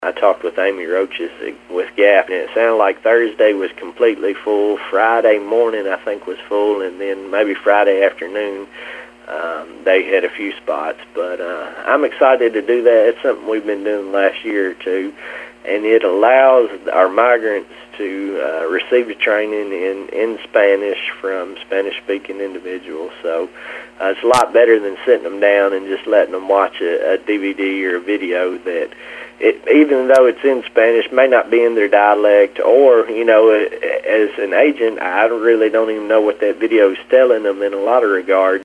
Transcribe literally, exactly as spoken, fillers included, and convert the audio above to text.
I talked with Amy Roaches with G A F, and it sounded like Thursday was completely full. Friday morning, I think, was full, and then maybe Friday afternoon, um, they had a few spots. But uh, I'm excited to do that. It's something we've been doing the last year or two, and it allows our migrants to uh, receive the training in, in Spanish from Spanish-speaking individuals. So uh, it's a lot better than sitting them down and just letting them watch a, a D V D or a video that, it, even though it's in Spanish, may not be in their dialect, or, you know, as an agent, I really don't even know what that video is telling them in a lot of regards.